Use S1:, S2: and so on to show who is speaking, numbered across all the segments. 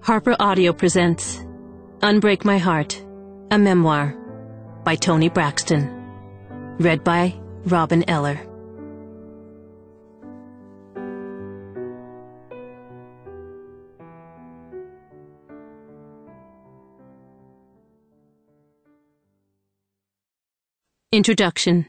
S1: Harper Audio presents Unbreak My Heart, a memoir by Toni Braxton. Read by Robin Eller. Introduction.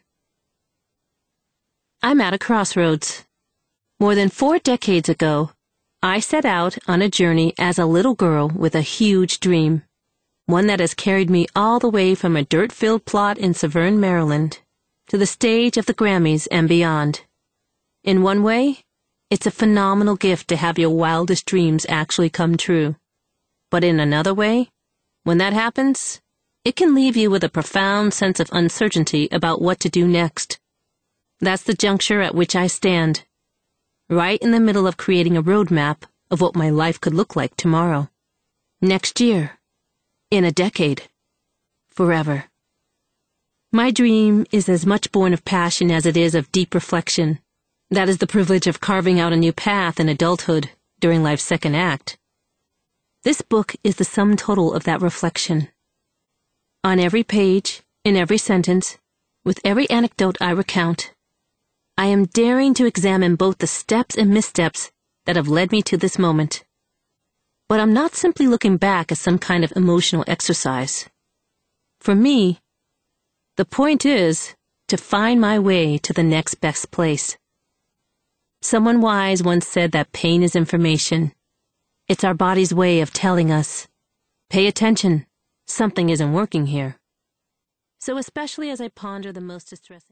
S1: I'm at a crossroads. More than 4 decades ago, I set out on a journey as a little girl with a huge dream, one that has carried me all the way from a dirt-filled plot in Severn, Maryland, to the stage of the Grammys and beyond. In one way, it's a phenomenal gift to have your wildest dreams actually come true. But in another way, when that happens, it can leave you with a profound sense of uncertainty about what to do next. That's the juncture at which I stand, right in the middle of creating a roadmap of what my life could look like tomorrow, next year, in a decade, forever. My dream is as much born of passion as it is of deep reflection. That is the privilege of carving out a new path in adulthood during life's second act. This book is the sum total of that reflection. On every page, in every sentence, with every anecdote I recount, I am daring to examine both the steps and missteps that have led me to this moment. But I'm not simply looking back as some kind of emotional exercise. For me, the point is to find my way to the next best place. Someone wise once said that pain is information. It's our body's way of telling us, pay attention, something isn't working here. So especially as I ponder the most distressing